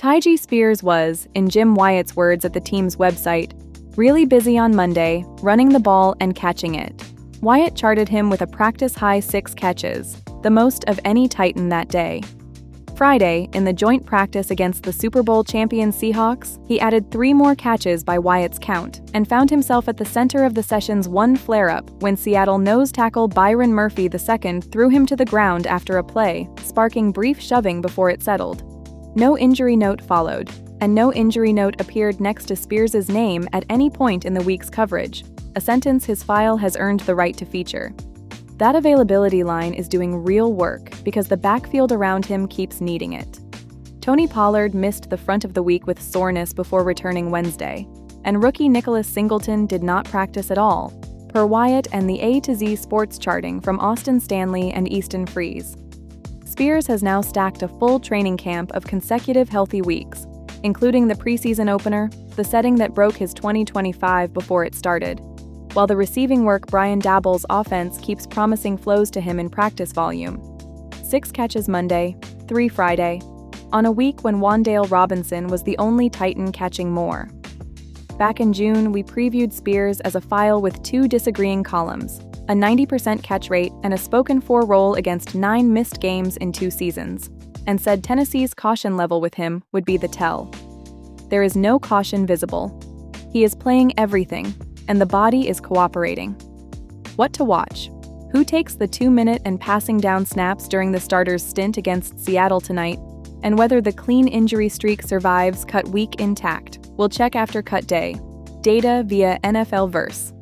Tyjae Spears was, in Jim Wyatt's words at the team's website, really busy on Monday, running the ball and catching it. Wyatt charted him with a practice-high 6 catches, the most of any Titan that day. Friday, in the joint practice against the Super Bowl champion Seahawks, he added 3 more catches by Wyatt's count and found himself at the center of the session's one flare-up when Seattle nose tackle Byron Murphy II threw him to the ground after a play, sparking brief shoving before it settled. No injury note followed, and no injury note appeared next to Spears' name at any point in the week's coverage, a sentence his file has earned the right to feature. That availability line is doing real work because the backfield around him keeps needing it. Tony Pollard missed the front of the week with soreness before returning Wednesday, and rookie Nicholas Singleton did not practice at all, per Wyatt and the A to Z sports charting from Austin Stanley and Easton Freeze. Spears has now stacked a full training camp of consecutive healthy weeks, including the preseason opener, the setting that broke his 2025 before it started, while the receiving work Brian Daboll's offense keeps promising flows to him in practice volume. 6 catches Monday, 3 Friday, on a week when Wan'Dale Robinson was the only Titan catching more. Back in June, we previewed Spears as a file with 2 disagreeing columns, a 90% catch rate and a spoken-for role against 9 missed games in 2 seasons, and said Tennessee's caution level with him would be the tell. There is no caution visible. He is playing everything, and the body is cooperating. What to watch? Who takes the 2-minute and passing down snaps during the starter's stint against Seattle tonight? And whether the clean injury streak survives cut week intact, we'll check after cut day. Data via NFL Verse.